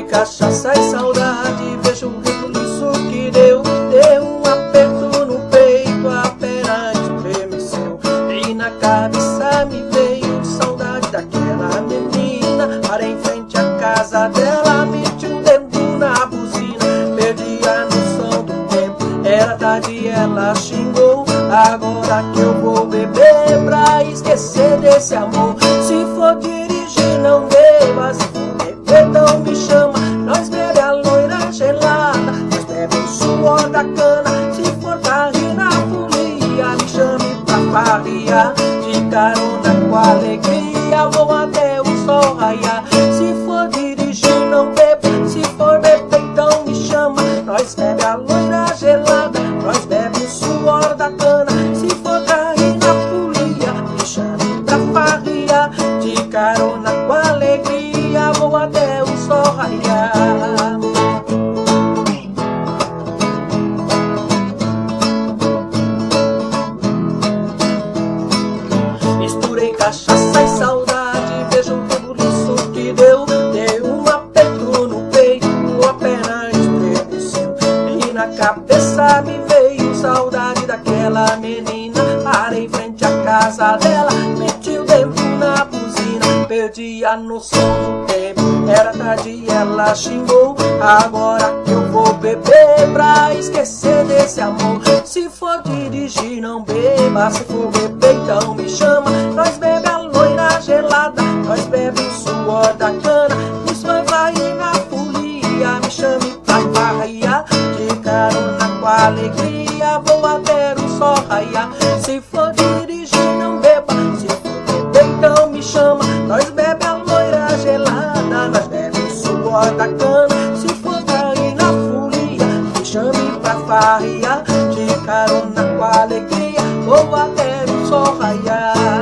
cachaça e saudade, vejo o rebuliço que deu. Deu um aperto no peito, a perna estremeceu. E na cabeça me veio saudade daquela menina. Parei em frente à casa dela, meti o dedo na buzina. Perdi a noção do tempo, era tarde, ela xingou. Agora que eu vou beber pra esquecer desse amor. Se for dirigir, não beba. Se for beber, não me chama. Nós bebe a loira gelada, nós bebe o suor da cana. Se for cair na folia, me chame pra farriar. De carona com alegria, vou até o sol raiar. Se for dirigir, não beba. Se for beber, então me chama. Nós bebe a loira gelada, nós bebe o suor da cana. Se for cair na folia, me chame pra farriar. De carona com alegria, vou até o sol raiar. Misturei cachaça e saudade, vejo o rebuliço que deu. Dei um aperto no peito, a perna estremeceu. E na cabeça me veio saudade daquela menina. Parei em frente à casa dela, meti o dedo na buzina. Perdi a noção do tempo, era tarde, ela xingou. Agora que eu vou beber pra esquecer desse amor. Se for dirigir, não beba. Se for beber, então me chama. Nós bebe a loira gelada, nós bebe o suor da cana. Isso vai na folia, me chame pra farriar. De carona com alegria, vou até o sol raiar. Se for dirigir, não beba. Se for beber, então me chama. Nós bebe a loira gelada, nós bebe o suor da cana. Se for cair na folia, me chame pra farriar. De carona com alegria, vou até o sol raiar.